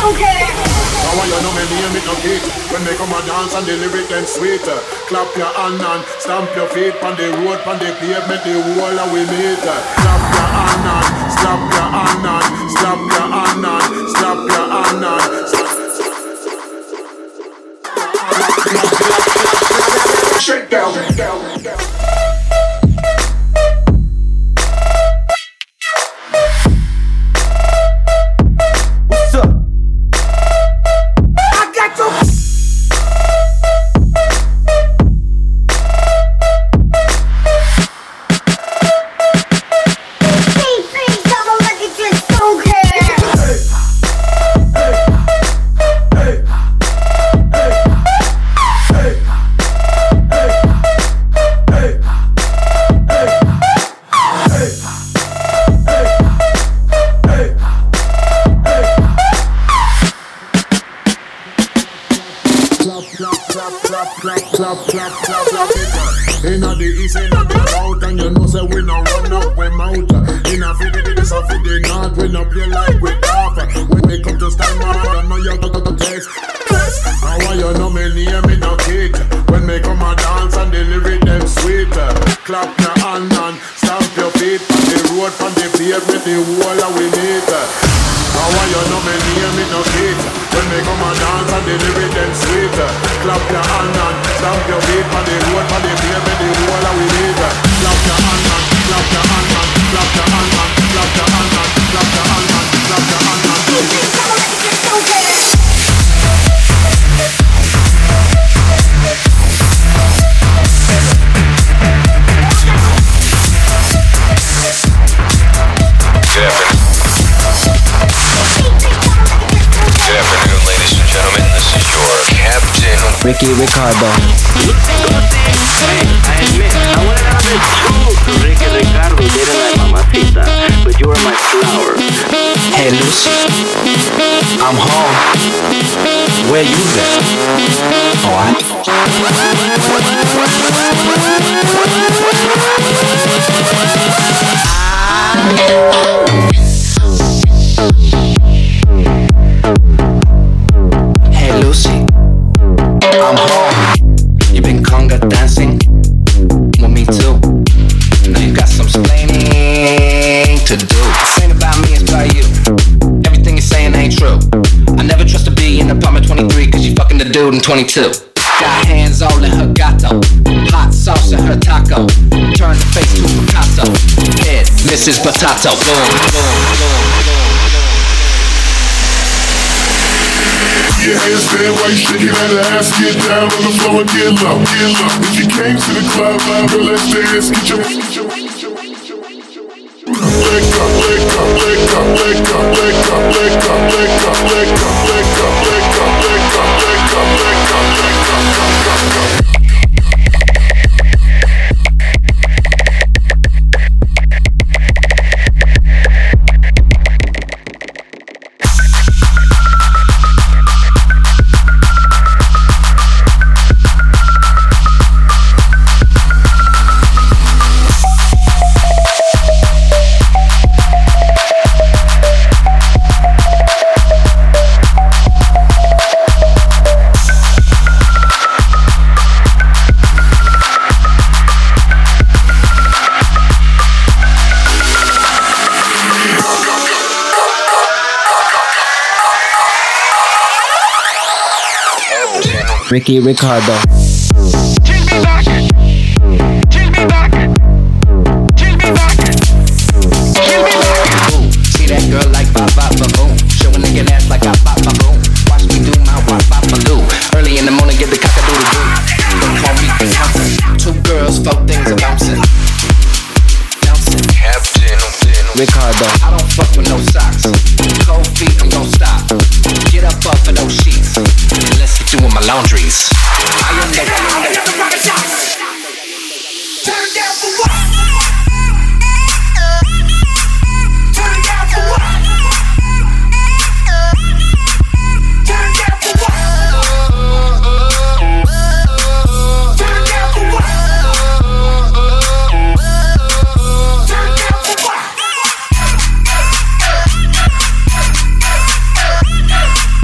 Now you know me name it no kid. When they come a dance and the lyric them sweet. Clap your hand and stamp your feet on the road, on the pavement, the wall that we meet. Clap your hand and slap your hand and slap your hand and slap your hand and shake down. Inna the east, inna the south, and you know say we no run up, we mount. Inna for the this, for the north, we no play like we laugh. When we come to stand, man, I know you got to taste. Now why you know me name me no kid? When me come a dance and the lyric them sweet. Clap your hand and stamp your feet on the road, on the pavement, the wall that we meet. Now why you know me name me no kid? When me come a dance and the lyric them sweet. Clap your hand and stamp your feet on the road, on the pavement, the wall that we meet. Clap your hand and clap your hand and clap your hand and clap your hand and clap your hand and clap your hand and. Good afternoon, ladies and gentlemen. This is your Captain Ricky Ricardo. Hey, I admit, I wanted to be true. Ricky Ricardo didn't like mamacita, but you are my flower. Hey Lucy, I'm home. Where you been? Hey Lucy, I'm home. You been conga dancing? Well, me too. Now you got some explaining to do. This ain't about me, it's about you. Everything you're saying ain't true. I never trust a B in apartment 23 cause you fucking the dude in 22. Got hands all in her gato, hot sauce in her taco. Turn the face to Picasso. Head, Mrs. Potato. Boom, boom, boom, boom. Your hands stand while you shaking that ass. Get down on the floor and get low, get low. If you came to the club, girl, let's dance. Get your leg up, leg up, leg up, leg up, leg up, leg up, leg up, leg up, leg up, leg up, leg up, leg up, leg up, leg up, leg up. Ricky Ricardo. Take me back. Take me back. Take me back. Take me back. Ooh, see that girl like bop bop boom. Show a nigga ass like I pop my boom. Watch me do my wop bop do. Early in the morning, get the cock a doodle doo. Don't call me bouncing. Two girls, four things are bouncing. Bouncing. Captain Ricardo. I don't fuck with no socks. Cold feet, I'm gon' stop. Get up off of those sheets. Unless you're doing my laundries. I am the turn down for what? Turn down for what? Turn down for what? Turn down for what? Turn down for what? 'Cause I don't fuck with no socks. Cold feet, I'm gon' stop. Get up off of those sheets. Unless you're doing my laundries. I am the. Turn down for what?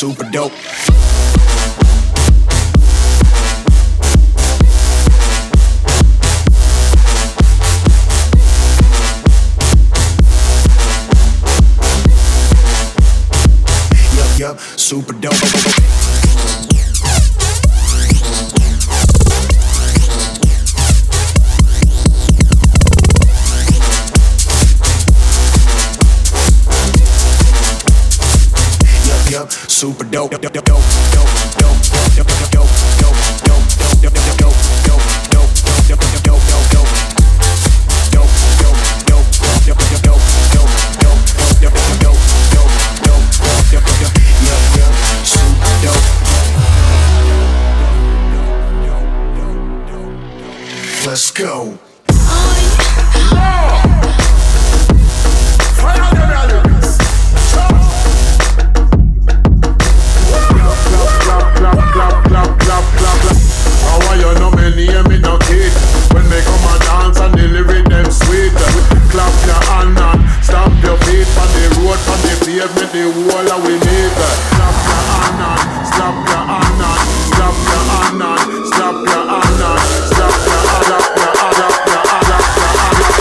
super dope. Yup, super dope. Super dope, dope, dope, dope, dope, dope, dope, dope, dope, dope, dope, dope, dope, let's go. When they come and dance and the lyric them sweet, clap your hand and stamp your feet on the road, on the pavement, the wall that we need. Clap your hand and slap your hand and slap your hand and slap your hand and slap your hand up, your hand up, your hand up, your hand up,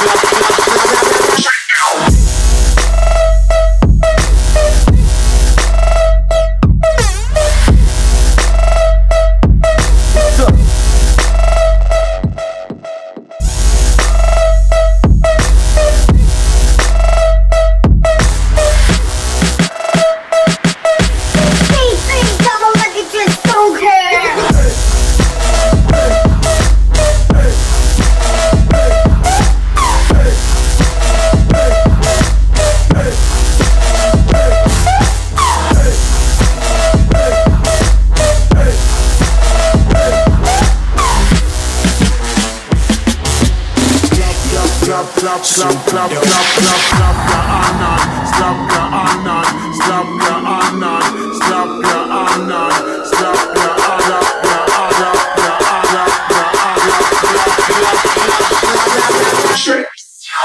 clap, clap, clap, clap, clap, clap your hand and slap your hand and slap your hand and slap your hand and slap your hand up, your hand up, your hand up, your hand up, clap, clap, clap, clap.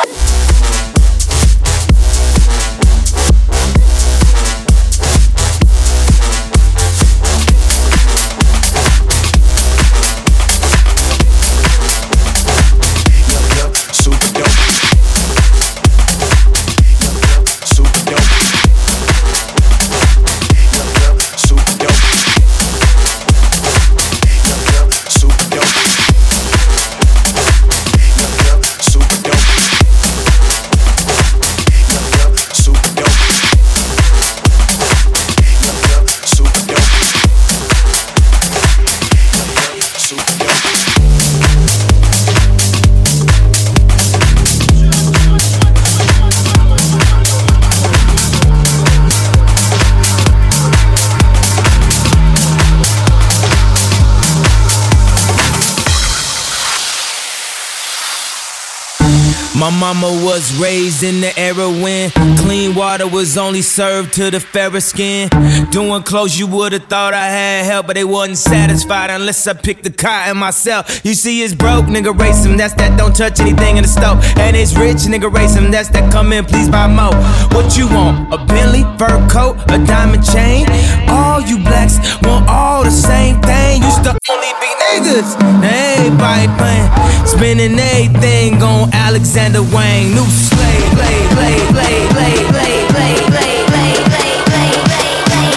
My mama was raised in the era when clean water was only served to the fairer skin. Doing clothes you would've thought I had help, but they wasn't satisfied unless I picked the cotton myself. You see it's broke, nigga race him, that's that don't touch anything in the stove. And it's rich, nigga race him, that's that come in, please buy more. What you want, a Bentley, fur coat, a diamond chain? All you blacks want all the same thing. Used to only be niggas, now everybody playing. Spending everything on Alexander Wang, new slave, play, play, play, play, play, play, play, play, play, play, play,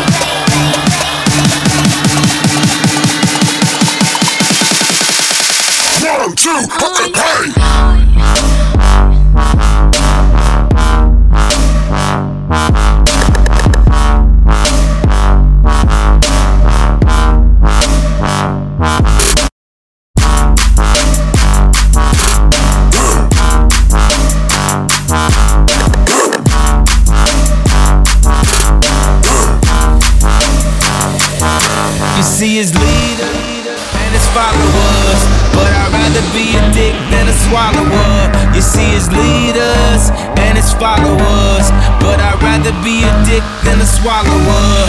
play. 1, 2, hey! See his leader and his followers, but I'd rather be a dick than a swallower. You see his leaders and his followers, but I'd rather be a dick than a swallower.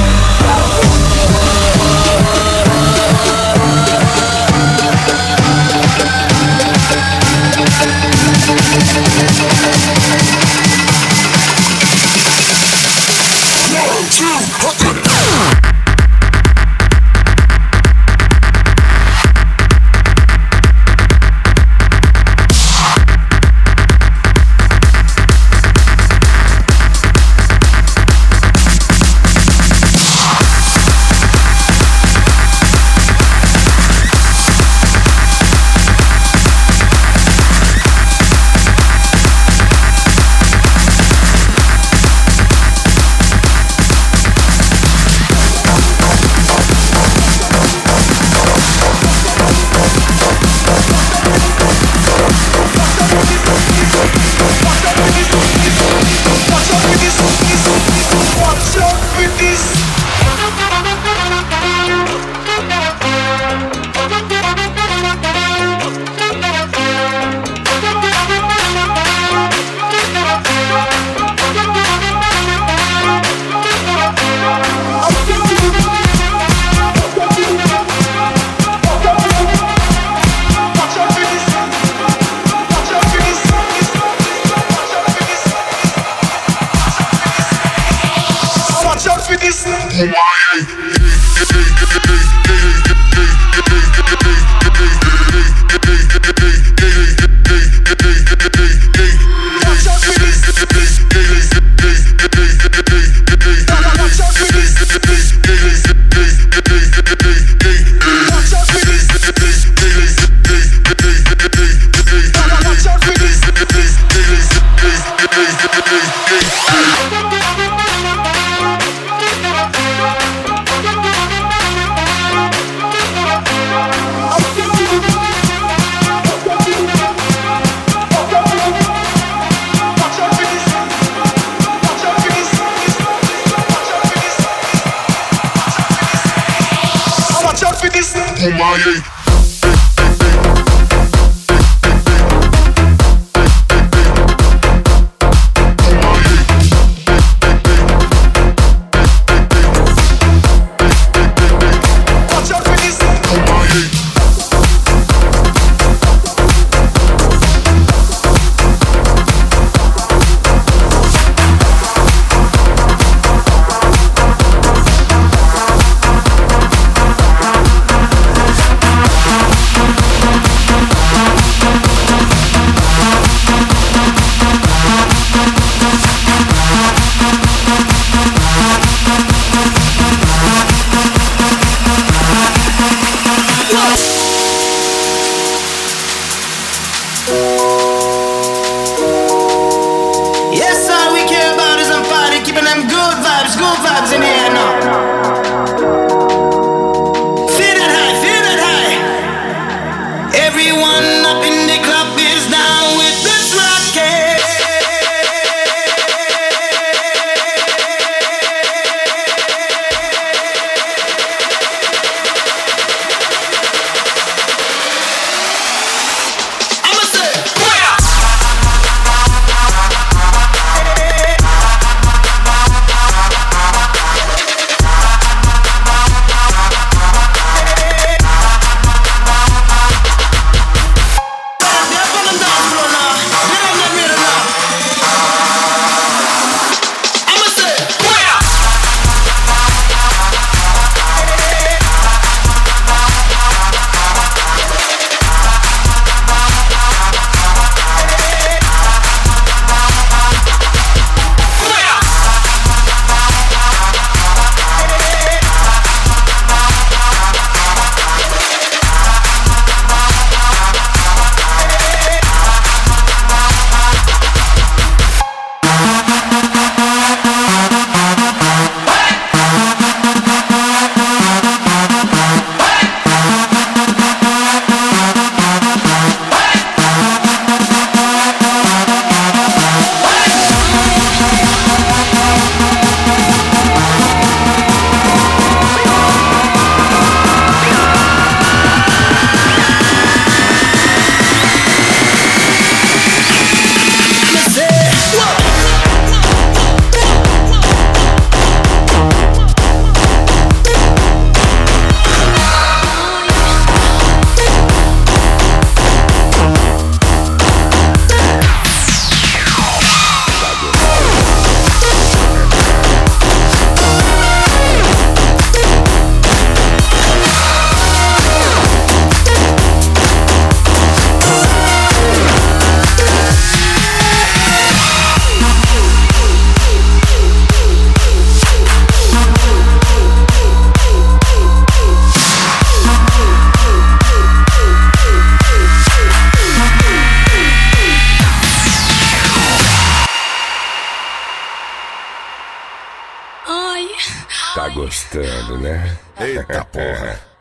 Tá gostando, né? Eita porra.